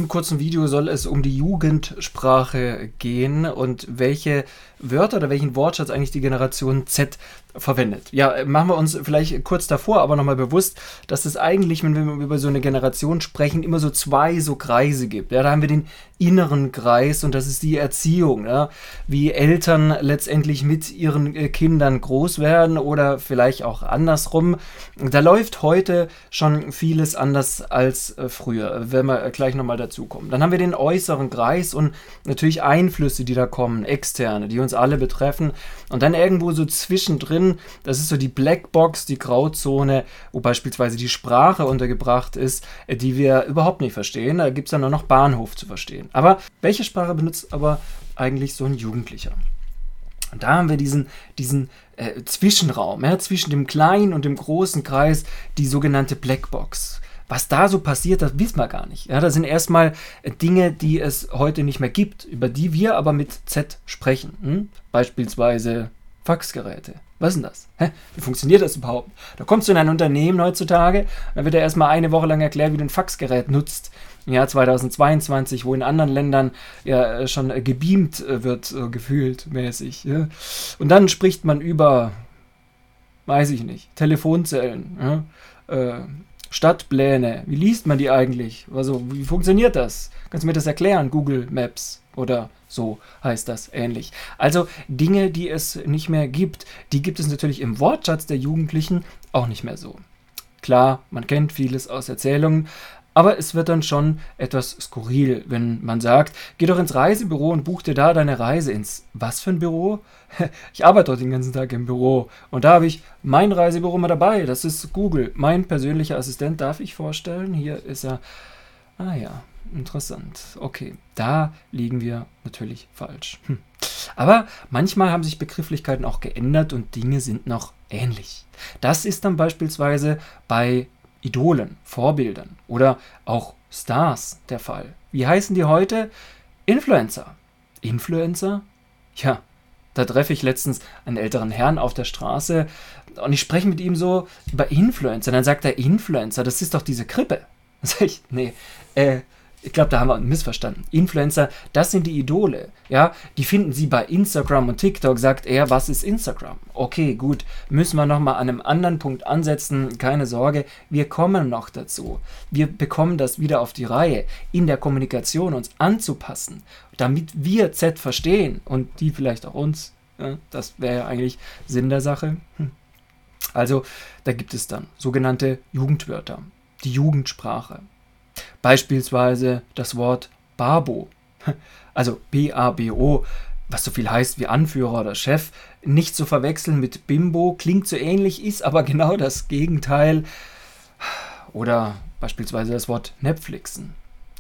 kurzen Video soll es um die Jugendsprache gehen und welche Wörter oder welchen Wortschatz eigentlich die Generation Z verwendet. Ja, machen wir uns vielleicht kurz davor aber nochmal bewusst, dass es eigentlich, wenn wir über so eine Generation sprechen, immer so zwei so Kreise gibt. Ja, da haben wir den inneren Kreis und das ist die Erziehung. Ja, wie Eltern letztendlich mit ihren Kindern groß werden oder vielleicht auch andersrum. Da läuft heute schon vieles anders als früher, wenn wir gleich nochmal dazu kommen. Dann haben wir den äußeren Kreis und natürlich Einflüsse, die da kommen, externe, die uns alle betreffen. Und dann irgendwo so zwischendrin, das ist so die Blackbox, die Grauzone, wo beispielsweise die Sprache untergebracht ist, die wir überhaupt nicht verstehen. Da gibt es dann nur noch Bahnhof zu verstehen. Aber welche Sprache benutzt aber eigentlich so ein Jugendlicher? Und da haben wir diesen Zwischenraum, ja, zwischen dem kleinen und dem großen Kreis, die sogenannte Blackbox. Was da so passiert, das wissen wir gar nicht. Ja, das sind erstmal Dinge, die es heute nicht mehr gibt, über die wir aber mit Z sprechen. Beispielsweise Faxgeräte. Was ist denn das? Wie funktioniert das überhaupt? Da kommst du in ein Unternehmen heutzutage, dann wird dir erstmal eine Woche lang erklärt, wie du ein Faxgerät nutzt. Im Jahr 2022, wo in anderen Ländern ja schon gebeamt wird, gefühlt mäßig. Ja. Und dann spricht man über, weiß ich nicht, Telefonzellen, ja, Stadtpläne. Wie liest man die eigentlich? Also, wie funktioniert das? Kannst du mir das erklären? Google Maps oder so heißt das ähnlich. Also Dinge, die es nicht mehr gibt, die gibt es natürlich im Wortschatz der Jugendlichen auch nicht mehr so. Klar, man kennt vieles aus Erzählungen, aber es wird dann schon etwas skurril, wenn man sagt, geh doch ins Reisebüro und buch dir da deine Reise ins. Was für ein Büro? Ich arbeite dort den ganzen Tag im Büro und da habe ich mein Reisebüro mal dabei. Das ist Google, mein persönlicher Assistent. Darf ich vorstellen? Hier ist er. Ah ja, interessant. Okay, da liegen wir natürlich falsch. Aber manchmal haben sich Begrifflichkeiten auch geändert und Dinge sind noch ähnlich. Das ist dann beispielsweise bei Idolen, Vorbildern oder auch Stars der Fall. Wie heißen die heute? Influencer. Influencer? Ja, da treffe ich letztens einen älteren Herrn auf der Straße und ich spreche mit ihm so über Influencer. Dann sagt er, Influencer, das ist doch diese Krippe. Dann sage ich, nee, ich glaube, da haben wir uns missverstanden. Influencer, das sind die Idole. Ja, die finden sie bei Instagram und TikTok, sagt er, was ist Instagram? Okay, gut, müssen wir nochmal an einem anderen Punkt ansetzen. Keine Sorge, wir kommen noch dazu. Wir bekommen das wieder auf die Reihe, in der Kommunikation uns anzupassen, damit wir Z verstehen und die vielleicht auch uns. Ja, das wäre ja eigentlich Sinn der Sache. Also, da gibt es dann sogenannte Jugendwörter, die Jugendsprache. Beispielsweise das Wort Babo, also B-A-B-O, was so viel heißt wie Anführer oder Chef, nicht zu verwechseln mit Bimbo, klingt so ähnlich, ist aber genau das Gegenteil. Oder beispielsweise das Wort Netflixen,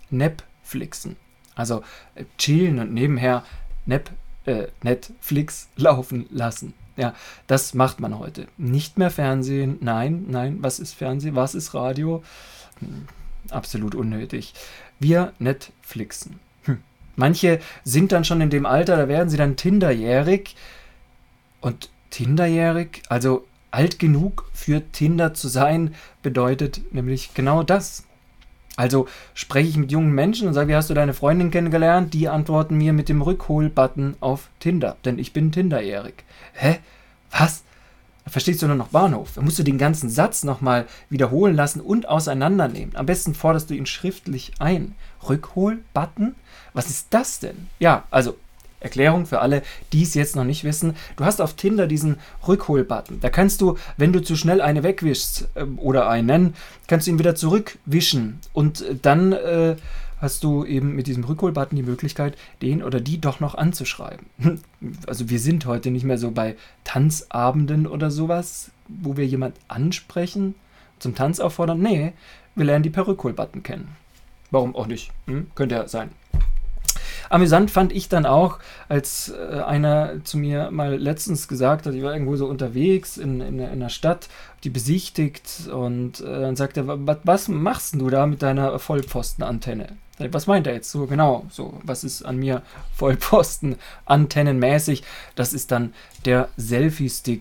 also chillen und nebenher Netflix laufen lassen. Ja, das macht man heute. Nicht mehr Fernsehen, nein, was ist Fernsehen, was ist Radio? Absolut unnötig. Wir Netflixen. Manche sind dann schon in dem Alter, da werden sie dann Tinderjährig. Und Tinderjährig, also alt genug für Tinder zu sein, bedeutet nämlich genau das. Also spreche ich mit jungen Menschen und sage, wie hast du deine Freundin kennengelernt? Die antworten mir mit dem Rückhol-Button auf Tinder, denn ich bin Tinderjährig. Hä? Was? Da verstehst du nur noch Bahnhof. Da musst du den ganzen Satz nochmal wiederholen lassen und auseinandernehmen. Am besten forderst du ihn schriftlich ein. Rückhol-Button? Was ist das denn? Ja, also Erklärung für alle, die es jetzt noch nicht wissen. Du hast auf Tinder diesen Rückhol-Button. Da kannst du, wenn du zu schnell eine wegwischst oder einen, kannst du ihn wieder zurückwischen. Und dann hast du eben mit diesem Rückhol-Button die Möglichkeit, den oder die doch noch anzuschreiben. Also wir sind heute nicht mehr so bei Tanzabenden oder sowas, wo wir jemand ansprechen, zum Tanz auffordern. Nee, wir lernen die per Rückhol-Button kennen. Warum auch nicht? Könnte ja sein. Amüsant fand ich dann auch, als einer zu mir mal letztens gesagt hat, ich war irgendwo so unterwegs in einer Stadt, die besichtigt und dann sagt er, was machst denn du da mit deiner Vollpfostenantenne? Was meint er jetzt so genau? So, was ist an mir Vollpfosten antennenmäßig? Das ist dann der Selfie-Stick,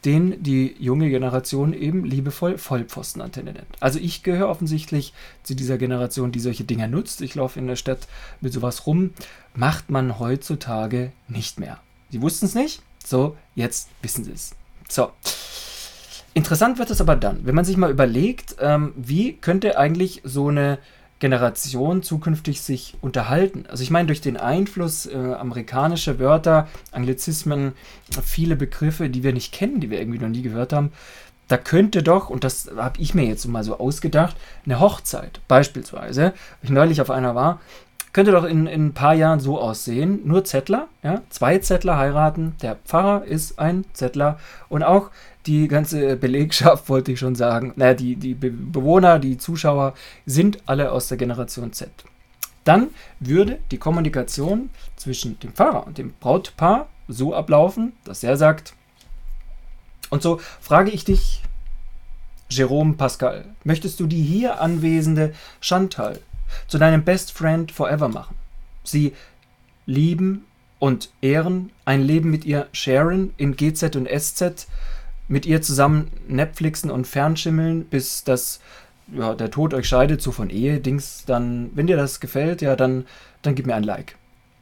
den die junge Generation eben liebevoll Vollpfostenantenne nennt. Also ich gehöre offensichtlich zu dieser Generation, die solche Dinger nutzt. Ich laufe in der Stadt mit sowas rum. Macht man heutzutage nicht mehr. Sie wussten es nicht, so, jetzt wissen sie es. So. Interessant wird es aber dann, wenn man sich mal überlegt, wie könnte eigentlich so eine Generation zukünftig sich unterhalten. Also ich meine, durch den Einfluss amerikanischer Wörter, Anglizismen, viele Begriffe, die wir nicht kennen, die wir irgendwie noch nie gehört haben, da könnte doch, und das habe ich mir jetzt mal so ausgedacht, eine Hochzeit beispielsweise, wenn ich neulich auf einer war, könnte doch in ein paar Jahren so aussehen, nur Zettler, ja, 2 Zettler heiraten, der Pfarrer ist ein Zettler und auch die ganze Belegschaft, wollte ich schon sagen, die Bewohner, die Zuschauer sind alle aus der Generation Z. Dann würde die Kommunikation zwischen dem Pfarrer und dem Brautpaar so ablaufen, dass er sagt, und so frage ich dich, Jerome Pascal, möchtest du die hier anwesende Chantal zu deinem Best Friend forever machen? Sie lieben und ehren, ein Leben mit ihr sharen in GZ und SZ, mit ihr zusammen Netflixen und Fernschimmeln, bis der Tod euch scheidet, so von Ehe-Dings, dann, wenn dir das gefällt, ja, dann gib mir ein Like.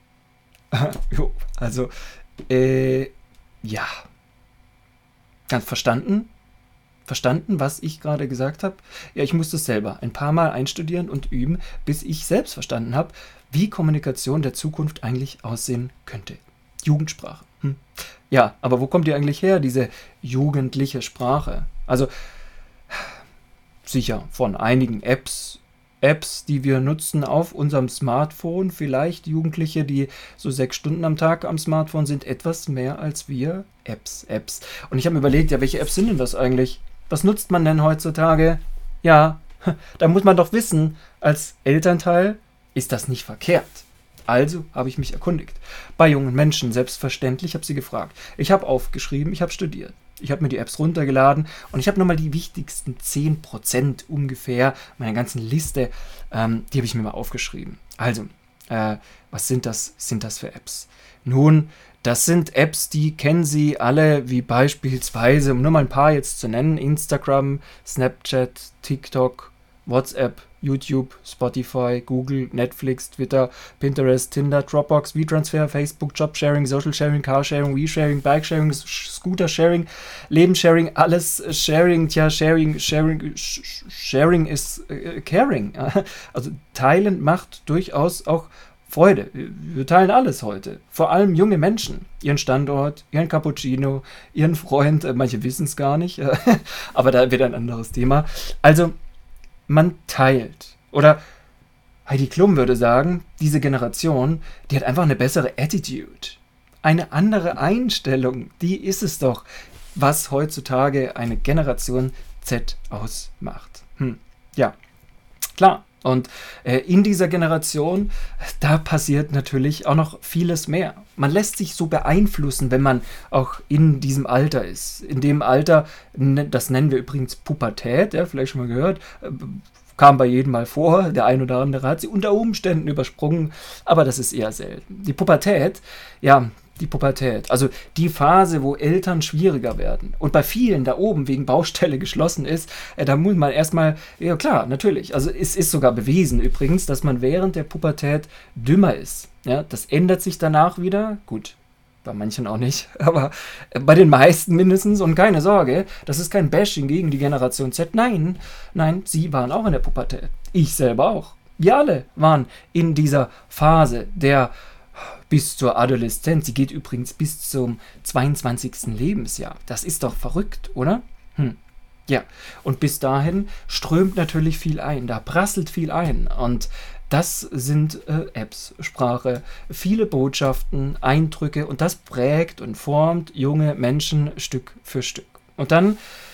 Jo, also, ja. Ganz verstanden, was ich gerade gesagt habe? Ja, ich musste es selber ein paar Mal einstudieren und üben, bis ich selbst verstanden habe, wie Kommunikation der Zukunft eigentlich aussehen könnte. Jugendsprache. Ja, aber wo kommt die eigentlich her, diese jugendliche Sprache? Also, sicher von einigen Apps, die wir nutzen auf unserem Smartphone. Vielleicht Jugendliche, die so 6 Stunden am Tag am Smartphone sind, etwas mehr als wir. Apps. Und ich habe mir überlegt, ja, welche Apps sind denn das eigentlich? Was nutzt man denn heutzutage? Ja, da muss man doch wissen, als Elternteil ist das nicht verkehrt. Also habe ich mich erkundigt. Bei jungen Menschen, selbstverständlich, habe sie gefragt. Ich habe aufgeschrieben, ich habe studiert. Ich habe mir die Apps runtergeladen und ich habe nochmal die wichtigsten 10% ungefähr meiner ganzen Liste, die habe ich mir mal aufgeschrieben. Also, was sind das für Apps? Nun, das sind Apps, die kennen Sie alle, wie beispielsweise, um nur mal ein paar jetzt zu nennen, Instagram, Snapchat, TikTok, WhatsApp, YouTube, Spotify, Google, Netflix, Twitter, Pinterest, Tinder, Dropbox, WeTransfer, Facebook, Jobsharing, Social Sharing, Carsharing, WeSharing, Bikesharing, Scooter-Sharing, Lebenssharing, alles Sharing, Sharing ist Caring. Also teilen macht durchaus auch Freude. Wir teilen alles heute. Vor allem junge Menschen. Ihren Standort, ihren Cappuccino, ihren Freund. Manche wissen es gar nicht. Aber da wird ein anderes Thema. Also, man teilt. Oder Heidi Klum würde sagen, diese Generation, die hat einfach eine bessere Attitude. Eine andere Einstellung. Die ist es doch, was heutzutage eine Generation Z ausmacht. Ja, klar. Und in dieser Generation, da passiert natürlich auch noch vieles mehr. Man lässt sich so beeinflussen, wenn man auch in diesem Alter ist. In dem Alter, das nennen wir übrigens Pubertät, ja, vielleicht schon mal gehört, kam bei jedem mal vor. Der ein oder andere hat sie unter Umständen übersprungen, aber das ist eher selten. Die Pubertät, also die Phase, wo Eltern schwieriger werden und bei vielen da oben wegen Baustelle geschlossen ist, da muss man erstmal, ja klar, natürlich, also es ist sogar bewiesen übrigens, dass man während der Pubertät dümmer ist. Ja, das ändert sich danach wieder, gut, bei manchen auch nicht, aber bei den meisten mindestens und keine Sorge, das ist kein Bashing gegen die Generation Z, nein, sie waren auch in der Pubertät, ich selber auch, wir alle waren in dieser Phase der bis zur Adoleszenz. Sie geht übrigens bis zum 22. Lebensjahr. Das ist doch verrückt, oder? Ja, und bis dahin strömt natürlich viel ein. Da prasselt viel ein. Und das sind Apps, Sprache, viele Botschaften, Eindrücke. Und das prägt und formt junge Menschen Stück für Stück. Und dann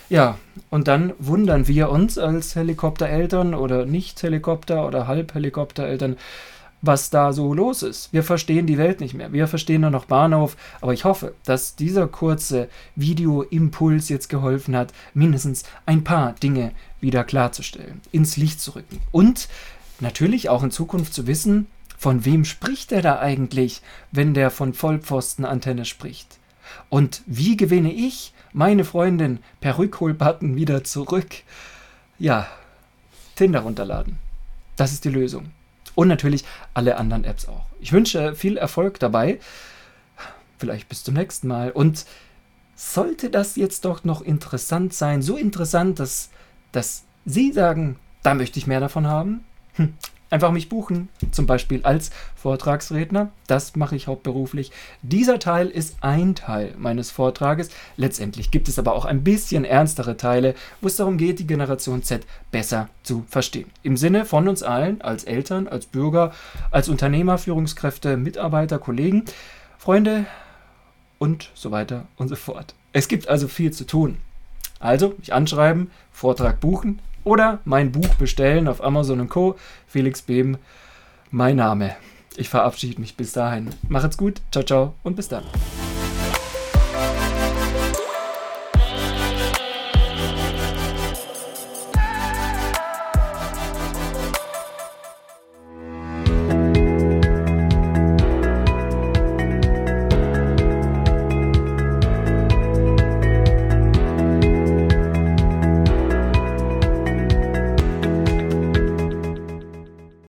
wundern wir uns als Helikoptereltern oder Nicht-Helikopter- oder Halb-Helikoptereltern, was da so los ist. Wir verstehen die Welt nicht mehr. Wir verstehen nur noch Bahnhof. Aber ich hoffe, dass dieser kurze Videoimpuls jetzt geholfen hat, mindestens ein paar Dinge wieder klarzustellen, ins Licht zu rücken. Und natürlich auch in Zukunft zu wissen, von wem spricht er da eigentlich, wenn der von Vollpfostenantenne spricht. Und wie gewinne ich meine Freundin per Rückholbutton wieder zurück? Ja, Tinder runterladen. Das ist die Lösung. Und natürlich alle anderen Apps auch. Ich wünsche viel Erfolg dabei. Vielleicht bis zum nächsten Mal. Und sollte das jetzt doch noch interessant sein, so interessant, dass Sie sagen, da möchte ich mehr davon haben, einfach mich buchen, zum Beispiel als Vortragsredner. Das mache ich hauptberuflich. Dieser Teil ist ein Teil meines Vortrages. Letztendlich gibt es aber auch ein bisschen ernstere Teile, wo es darum geht, die Generation Z besser zu verstehen. Im Sinne von uns allen, als Eltern, als Bürger, als Unternehmer, Führungskräfte, Mitarbeiter, Kollegen, Freunde und so weiter und so fort. Es gibt also viel zu tun. Also mich anschreiben, Vortrag buchen oder mein Buch bestellen auf Amazon und Co. Felix Behm, mein Name. Ich verabschiede mich bis dahin. Macht's gut, ciao, ciao und bis dann.